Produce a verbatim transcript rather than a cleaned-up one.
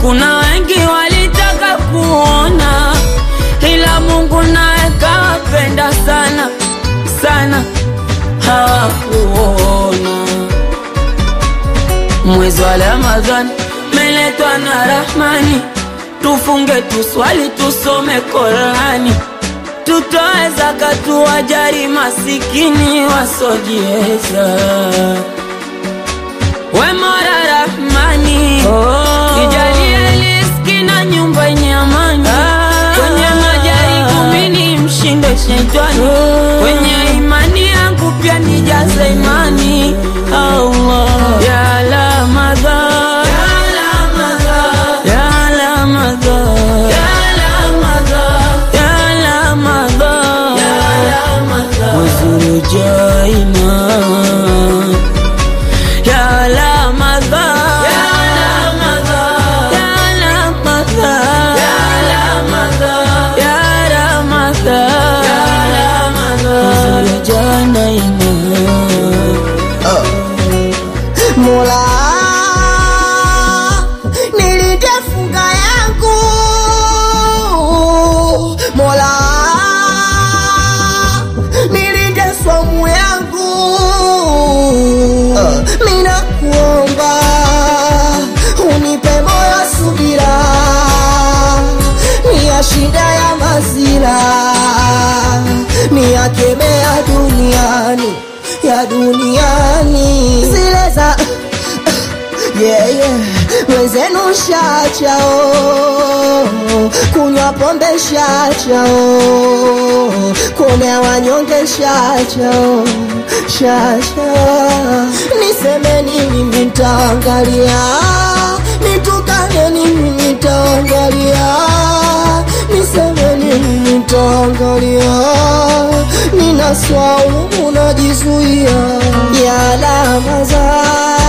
Kuna wengi walitaka kuona, ila Mungu naye kawapenda sana sana, hawakuona. Mwezi wa Ramadhani meletwa na Rahmani, tufunge tuswali tusome Qur'ani, tutoe zaka tuwajali masikini wasojiweza. We Mola Rahmani, oh, nijalie riziki na nyumba yenye amani, ah, kwenye majaribu mimi mshinde shetani, oh, kwenye imani yangu pia nijaze imani. Allah ya Ramadhan, ya Ramadhan, ya Ramadhan, ya Ramadhan, ya Ramadhan, ya Ramadhan, wazuru jaima ya Ramadhan, ya Ramadhan, ya Ramadhan, ya Ramadhan, ya Ramadhan, ya Ramadhan, wazuru jaima. Mola nilinde funga yangu, Mola nilinde somu yangu, uh. Mina kuomba unipe moyo subira, ni ya shida ya mazila, ni ya kemea duniani, ya duniani zile za yeah, yeah. Wenzenu shachao, kunywa pombe shachao, kuonea wanyonge shachao, shachao. Niseme nini nitaangalia, nitukane nini nitaangalia, niseme nini nitaangalia, ninaswaumu najizuia. Ya Ramadhan,